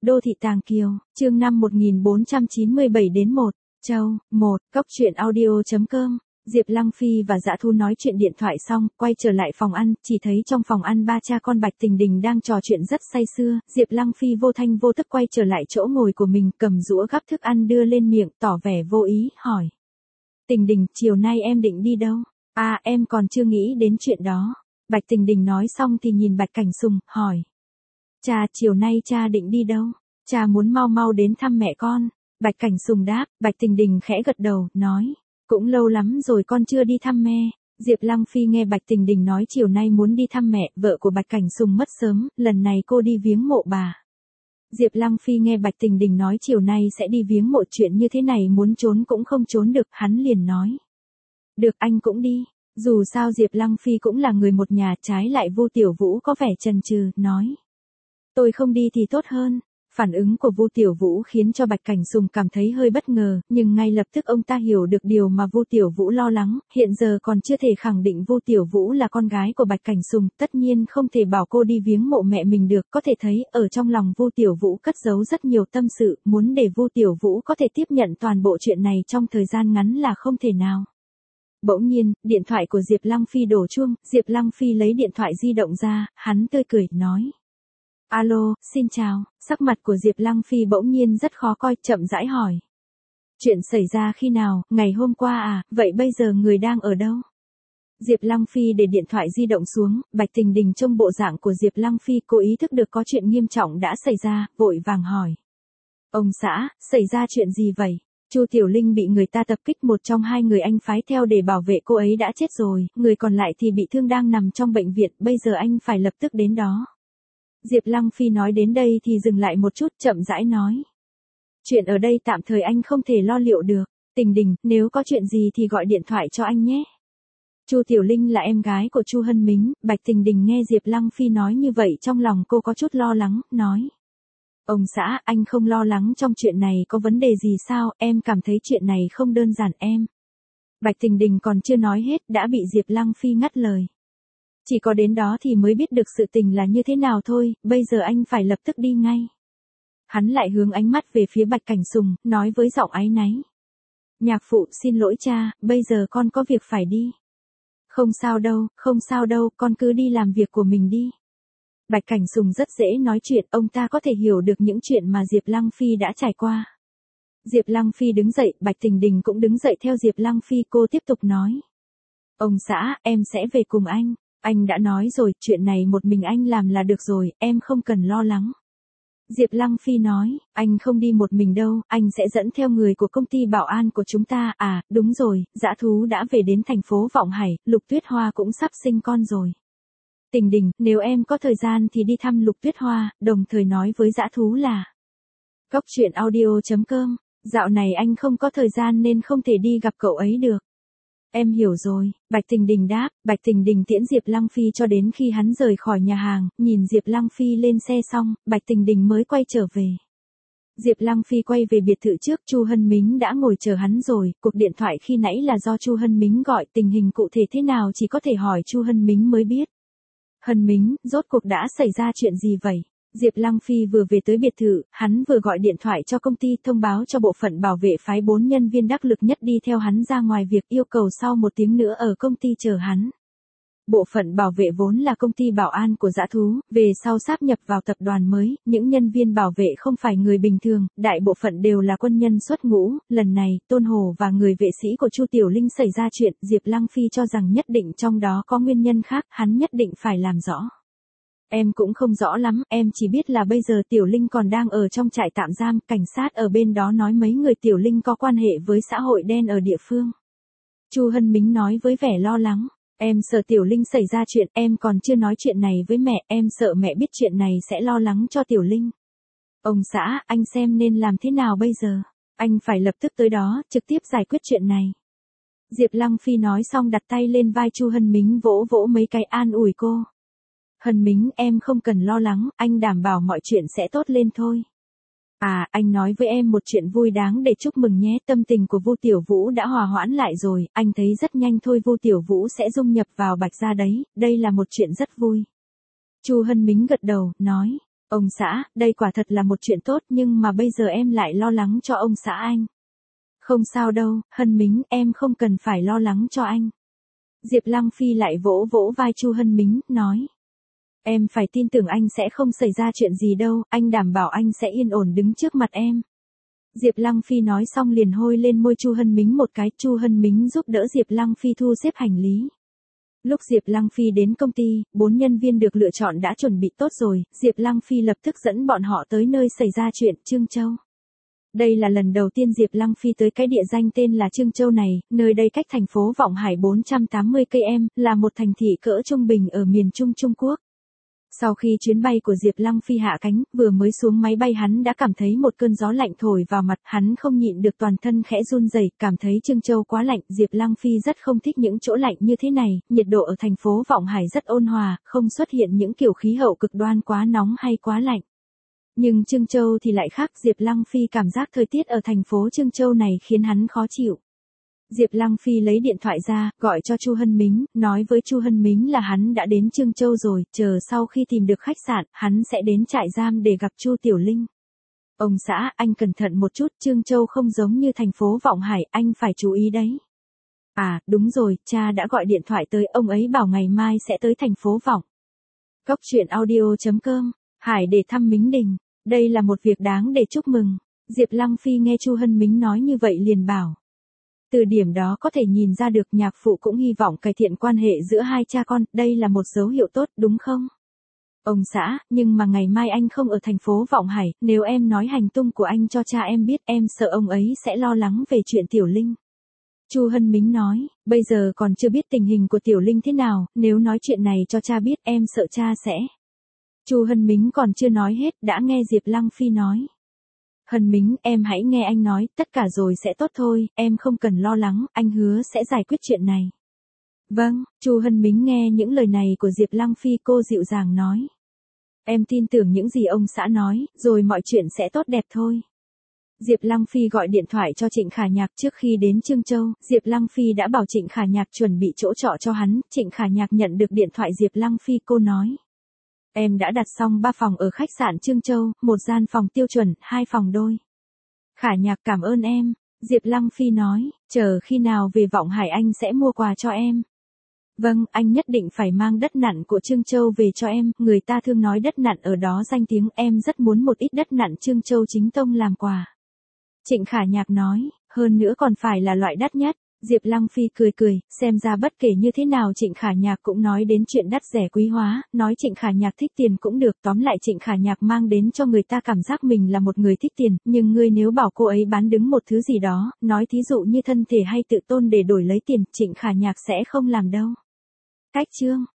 Đô thị Tàng Kiều, chương 5 1497 đến 1, Châu, 1, Cốc truyện audio.com. Diệp Lăng Phi và Dã Thú nói chuyện điện thoại xong, quay trở lại phòng ăn, chỉ thấy trong phòng ăn ba cha con Bạch Tình Đình đang trò chuyện rất say sưa. Diệp Lăng Phi vô thanh vô tức quay trở lại chỗ ngồi của mình, cầm dũa gắp thức ăn đưa lên miệng, tỏ vẻ vô ý, hỏi. Tình Đình, chiều nay em định đi đâu? À, em còn chưa nghĩ đến chuyện đó. Bạch Tình Đình nói xong thì nhìn Bạch Cảnh Sùng, hỏi. Cha, chiều nay cha định đi đâu? Cha muốn mau mau đến thăm mẹ con. Bạch Cảnh Sùng đáp. Bạch Tình Đình khẽ gật đầu, nói. Cũng lâu lắm rồi con chưa đi thăm mẹ. Diệp Lăng Phi nghe Bạch Tình Đình nói chiều nay muốn đi thăm mẹ, vợ của Bạch Cảnh Sùng mất sớm, lần này cô đi viếng mộ bà. Diệp Lăng Phi nghe Bạch Tình Đình nói chiều nay sẽ đi viếng mộ, chuyện như thế này muốn trốn cũng không trốn được, hắn liền nói. Được, anh cũng đi. Dù sao Diệp Lăng Phi cũng là người một nhà, trái lại Vu Tiểu Vũ có vẻ chần chừ, nói. Tôi không đi thì tốt hơn. Phản ứng của Vu Tiểu Vũ khiến cho Bạch Cảnh Sùng cảm thấy hơi bất ngờ, nhưng ngay lập tức ông ta hiểu được điều mà Vu Tiểu Vũ lo lắng, hiện giờ còn chưa thể khẳng định Vu Tiểu Vũ là con gái của Bạch Cảnh Sùng, tất nhiên không thể bảo cô đi viếng mộ mẹ mình được, có thể thấy ở trong lòng Vu Tiểu Vũ cất giấu rất nhiều tâm sự, muốn để Vu Tiểu Vũ có thể tiếp nhận toàn bộ chuyện này trong thời gian ngắn là không thể nào. Bỗng nhiên, điện thoại của Diệp Lăng Phi đổ chuông, Diệp Lăng Phi lấy điện thoại di động ra, hắn tươi cười, nói. Alo, xin chào, sắc mặt của Diệp Lăng Phi bỗng nhiên rất khó coi, chậm rãi hỏi. Chuyện xảy ra khi nào, ngày hôm qua à, vậy bây giờ người đang ở đâu? Diệp Lăng Phi để điện thoại di động xuống, Bạch Tình Đình trông bộ dạng của Diệp Lăng Phi cô ý thức được có chuyện nghiêm trọng đã xảy ra, vội vàng hỏi. Ông xã, xảy ra chuyện gì vậy? Chu Tiểu Linh bị người ta tập kích, một trong hai người anh phái theo để bảo vệ cô ấy đã chết rồi, người còn lại thì bị thương đang nằm trong bệnh viện, bây giờ anh phải lập tức đến đó. Diệp Lăng Phi nói đến đây thì dừng lại một chút, chậm rãi nói. Chuyện ở đây tạm thời anh không thể lo liệu được. Tình Đình, nếu có chuyện gì thì gọi điện thoại cho anh nhé. Chu Tiểu Linh là em gái của Chu Hân Mính, Bạch Tình Đình nghe Diệp Lăng Phi nói như vậy trong lòng cô có chút lo lắng, nói. Ông xã, anh không lo lắng trong chuyện này có vấn đề gì sao, em cảm thấy chuyện này không đơn giản em. Bạch Tình Đình còn chưa nói hết đã bị Diệp Lăng Phi ngắt lời. Chỉ có đến đó thì mới biết được sự tình là như thế nào thôi, bây giờ anh phải lập tức đi ngay. Hắn lại hướng ánh mắt về phía Bạch Cảnh Sùng, nói với giọng áy náy. Nhạc phụ, xin lỗi cha, bây giờ con có việc phải đi. Không sao đâu, con cứ đi làm việc của mình đi. Bạch Cảnh Sùng rất dễ nói chuyện, ông ta có thể hiểu được những chuyện mà Diệp Lăng Phi đã trải qua. Diệp Lăng Phi đứng dậy, Bạch Tình Đình cũng đứng dậy theo Diệp Lăng Phi, cô tiếp tục nói. Ông xã, em sẽ về cùng anh. Anh đã nói rồi, chuyện này một mình anh làm là được rồi, em không cần lo lắng. Diệp Lăng Phi nói, anh không đi một mình đâu, anh sẽ dẫn theo người của công ty bảo an của chúng ta. À, đúng rồi, Dã Thú đã về đến thành phố Vọng Hải, Lục Tuyết Hoa cũng sắp sinh con rồi. Tình Đình, nếu em có thời gian thì đi thăm Lục Tuyết Hoa, đồng thời nói với Dã Thú là. Cốc truyện audio.com, dạo này anh không có thời gian nên không thể đi gặp cậu ấy được. Em hiểu rồi, Bạch Tình Đình đáp. Bạch Tình Đình tiễn Diệp Lăng Phi cho đến khi hắn rời khỏi nhà hàng, nhìn Diệp Lăng Phi lên xe xong, Bạch Tình Đình mới quay trở về. Diệp Lăng Phi quay về biệt thự trước, Chu Hân Mính đã ngồi chờ hắn rồi, cuộc điện thoại khi nãy là do Chu Hân Mính gọi, tình hình cụ thể thế nào chỉ có thể hỏi Chu Hân Mính mới biết. Hân Mính, rốt cuộc đã xảy ra chuyện gì vậy? Diệp Lăng Phi vừa về tới biệt thự, hắn vừa gọi điện thoại cho công ty thông báo cho bộ phận bảo vệ phái 4 nhân viên đắc lực nhất đi theo hắn ra ngoài việc, yêu cầu sau 1 tiếng nữa ở công ty chờ hắn. Bộ phận bảo vệ vốn là công ty bảo an của Dã Thú, về sau sáp nhập vào tập đoàn mới, những nhân viên bảo vệ không phải người bình thường, đại bộ phận đều là quân nhân xuất ngũ, lần này, Tôn Hồ và người vệ sĩ của Chu Tiểu Linh xảy ra chuyện, Diệp Lăng Phi cho rằng nhất định trong đó có nguyên nhân khác, hắn nhất định phải làm rõ. Em cũng không rõ lắm, em chỉ biết là bây giờ Tiểu Linh còn đang ở trong trại tạm giam, cảnh sát ở bên đó nói mấy người Tiểu Linh có quan hệ với xã hội đen ở địa phương. Chu Hân Mính nói với vẻ lo lắng, em sợ Tiểu Linh xảy ra chuyện, em còn chưa nói chuyện này với mẹ, em sợ mẹ biết chuyện này sẽ lo lắng cho Tiểu Linh. Ông xã, anh xem nên làm thế nào bây giờ? Anh phải lập tức tới đó, trực tiếp giải quyết chuyện này. Diệp Lăng Phi nói xong đặt tay lên vai Chu Hân Mính vỗ vỗ mấy cái an ủi cô. Hân Mính, em không cần lo lắng, anh đảm bảo mọi chuyện sẽ tốt lên thôi. À, anh nói với em một chuyện vui đáng để chúc mừng nhé, tâm tình của Vu Tiểu Vũ đã hòa hoãn lại rồi, anh thấy rất nhanh thôi Vu Tiểu Vũ sẽ dung nhập vào Bạch gia đấy, đây là một chuyện rất vui. Chu Hân Mính gật đầu, nói, Ông xã, đây quả thật là một chuyện tốt nhưng mà bây giờ em lại lo lắng cho ông xã anh. Không sao đâu, Hân Mính, em không cần phải lo lắng cho anh. Diệp Lăng Phi lại vỗ vỗ vai Chu Hân Mính, nói. Em phải tin tưởng anh sẽ không xảy ra chuyện gì đâu, anh đảm bảo anh sẽ yên ổn đứng trước mặt em. Diệp Lăng Phi nói xong liền hôi lên môi Chu Hân Mính một cái, Chu Hân Mính giúp đỡ Diệp Lăng Phi thu xếp hành lý. Lúc Diệp Lăng Phi đến công ty, 4 nhân viên được lựa chọn đã chuẩn bị tốt rồi, Diệp Lăng Phi lập tức dẫn bọn họ tới nơi xảy ra chuyện, Trương Châu. Đây là lần đầu tiên Diệp Lăng Phi tới cái địa danh tên là Trương Châu này, nơi đây cách thành phố Vọng Hải 480 km, là một thành thị cỡ trung bình ở miền Trung Trung Quốc. Sau khi chuyến bay của Diệp Lăng Phi hạ cánh, vừa mới xuống máy bay hắn đã cảm thấy một cơn gió lạnh thổi vào mặt, hắn không nhịn được toàn thân khẽ run rẩy, cảm thấy Trương Châu quá lạnh, Diệp Lăng Phi rất không thích những chỗ lạnh như thế này, nhiệt độ ở thành phố Vọng Hải rất ôn hòa, không xuất hiện những kiểu khí hậu cực đoan quá nóng hay quá lạnh. Nhưng Trương Châu thì lại khác, Diệp Lăng Phi cảm giác thời tiết ở thành phố Trương Châu này khiến hắn khó chịu. Diệp Lăng Phi lấy điện thoại ra, gọi cho Chu Hân Mính, nói với Chu Hân Mính là hắn đã đến Trương Châu rồi, chờ sau khi tìm được khách sạn, hắn sẽ đến trại giam để gặp Chu Tiểu Linh. Ông xã, anh cẩn thận một chút, Trương Châu không giống như thành phố Vọng Hải, anh phải chú ý đấy. À, đúng rồi, cha đã gọi điện thoại tới, ông ấy bảo ngày mai sẽ tới thành phố Vọng. Cốc truyện audio.com, Hải để thăm Mính Đình, đây là một việc đáng để chúc mừng. Diệp Lăng Phi nghe Chu Hân Mính nói như vậy liền bảo. Từ điểm đó có thể nhìn ra được nhạc phụ cũng hy vọng cải thiện quan hệ giữa hai cha con, đây là một dấu hiệu tốt đúng không? Ông xã, nhưng mà ngày mai anh không ở thành phố Vọng Hải, nếu em nói hành tung của anh cho cha em biết, em sợ ông ấy sẽ lo lắng về chuyện Tiểu Linh. Chu Hân Mính nói, bây giờ còn chưa biết tình hình của Tiểu Linh thế nào, nếu nói chuyện này cho cha biết em sợ cha sẽ. Chu Hân Mính còn chưa nói hết, đã nghe Diệp Lăng Phi nói. Hân Mính, em hãy nghe anh nói, tất cả rồi sẽ tốt thôi, em không cần lo lắng, anh hứa sẽ giải quyết chuyện này. Vâng, Chu Hân Mính nghe những lời này của Diệp Lăng Phi, cô dịu dàng nói. Em tin tưởng những gì ông xã nói, rồi mọi chuyện sẽ tốt đẹp thôi. Diệp Lăng Phi gọi điện thoại cho Trịnh Khả Nhạc trước khi đến Trương Châu, Diệp Lăng Phi đã bảo Trịnh Khả Nhạc chuẩn bị chỗ trọ cho hắn, Trịnh Khả Nhạc nhận được điện thoại Diệp Lăng Phi, cô nói. Em đã đặt xong 3 phòng ở khách sạn Trương Châu, 1 gian phòng tiêu chuẩn, 2 phòng đôi. Khả Nhạc cảm ơn em, Diệp Lăng Phi nói, chờ khi nào về Vọng Hải anh sẽ mua quà cho em. Vâng, anh nhất định phải mang đất nặn của Trương Châu về cho em, người ta thường nói đất nặn ở đó danh tiếng, em rất muốn một ít đất nặn Trương Châu chính tông làm quà. Trịnh Khả Nhạc nói, hơn nữa còn phải là loại đắt nhất. Diệp Lăng Phi cười cười, xem ra bất kể như thế nào Trịnh Khả Nhạc cũng nói đến chuyện đắt rẻ quý hóa, nói Trịnh Khả Nhạc thích tiền cũng được, tóm lại Trịnh Khả Nhạc mang đến cho người ta cảm giác mình là một người thích tiền, nhưng ngươi nếu bảo cô ấy bán đứng một thứ gì đó, nói thí dụ như thân thể hay tự tôn để đổi lấy tiền, Trịnh Khả Nhạc sẽ không làm đâu. Cách chương